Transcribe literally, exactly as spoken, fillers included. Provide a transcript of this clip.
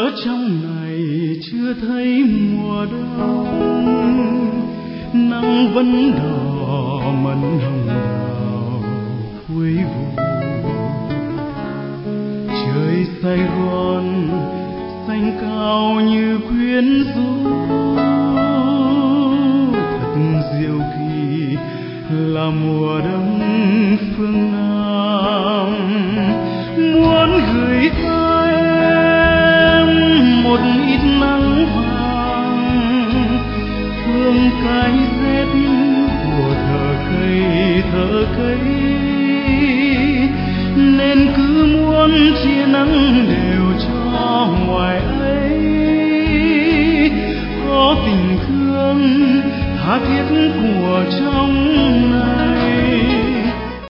trong này chưa thấy mùa đông, nắng vẫn đỏ mận hồng đào cuối vụ. Trời Sài Gòn xanh cao như quyến rũ, thật diệu kỳ là mùa đông phương Nam. Muốn gửi ta em một ít nắng vàng, thương cái rét của thở cây thở cây, nên cứ muốn chia nắng đều cho ngoài ấy. Có tình thương tha thiết của trong